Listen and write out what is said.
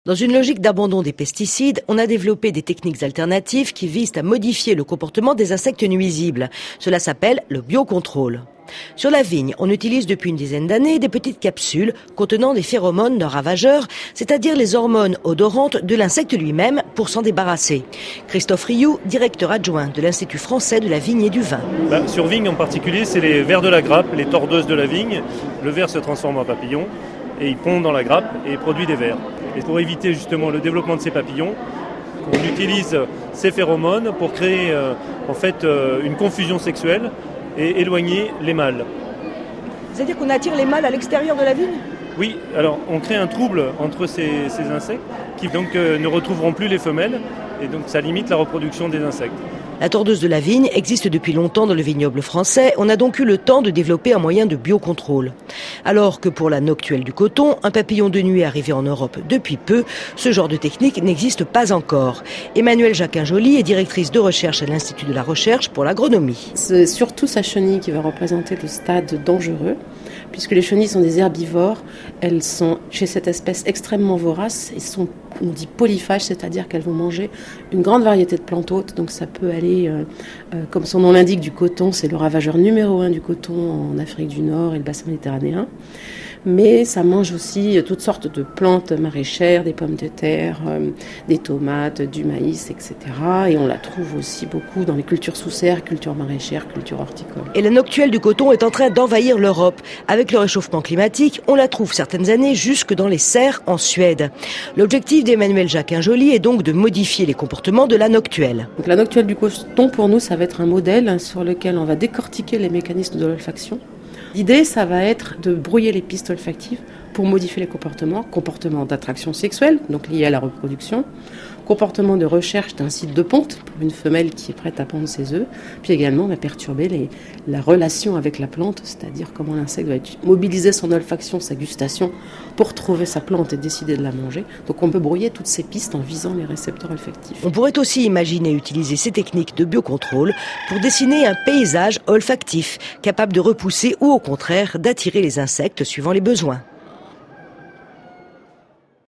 Dans une logique d'abandon des pesticides, on a développé des techniques alternatives qui visent à modifier le comportement des insectes nuisibles. Cela s'appelle le biocontrôle. Sur la vigne, on utilise depuis une dizaine d'années des petites capsules contenant des phéromones non ravageurs, c'est-à-dire les hormones odorantes de l'insecte lui-même pour s'en débarrasser. Christophe Rioux, directeur adjoint de l'Institut français de la vigne et du vin. Sur vigne en particulier, c'est les vers de la grappe, les tordeuses de la vigne. Le ver se transforme en papillon et il pond dans la grappe et produit des vers. Et pour éviter justement le développement de ces papillons, on utilise ces phéromones pour créer une confusion sexuelle et éloigner les mâles. C'est-à-dire qu'on attire les mâles à l'extérieur de la vigne ? Oui, alors on crée un trouble entre ces insectes qui donc ne retrouveront plus les femelles et donc ça limite la reproduction des insectes. La tordeuse de la vigne existe depuis longtemps dans le vignoble français. On a donc eu le temps de développer un moyen de biocontrôle. Alors que pour la noctuelle du coton, un papillon de nuit arrivé en Europe depuis peu, ce genre de technique n'existe pas encore. Emmanuelle Jacquin-Joly est directrice de recherche à l'Institut de la recherche pour l'agronomie. C'est surtout sa chenille qui va représenter le stade dangereux, puisque les chenilles sont des herbivores. Elles sont, chez cette espèce, extrêmement voraces et sont, on dit polyphages, c'est-à-dire qu'elles vont manger une grande variété de plantes hôtes. Donc ça peut aller, comme son nom l'indique, du coton, c'est le ravageur numéro 1 du coton en Afrique du Nord et le bassin méditerranéen. Mais ça mange aussi toutes sortes de plantes maraîchères, des pommes de terre, des tomates, du maïs, etc. Et on la trouve aussi beaucoup dans les cultures sous serre, cultures maraîchères, cultures horticoles. Et la noctuelle du coton est en train d'envahir l'Europe. Avec le réchauffement climatique, on la trouve certaines années jusque dans les serres en Suède. L'objectif d'Emmanuelle Jacquin-Joly est donc de modifier les comportements de la noctuelle. Donc la noctuelle du coton, pour nous, ça va être un modèle sur lequel on va décortiquer les mécanismes de l'olfaction. L'idée, ça va être de brouiller les pistes olfactives pour modifier les comportements d'attraction sexuelle, donc liés à la reproduction, comportement de recherche d'un site de ponte pour une femelle qui est prête à pondre ses œufs, puis également va perturber la relation avec la plante, c'est-à-dire comment l'insecte va mobiliser son olfaction, sa gustation pour trouver sa plante et décider de la manger. Donc on peut brouiller toutes ces pistes en visant les récepteurs olfactifs. On pourrait aussi imaginer utiliser ces techniques de biocontrôle pour dessiner un paysage olfactif, capable de repousser ou au contraire d'attirer les insectes suivant les besoins.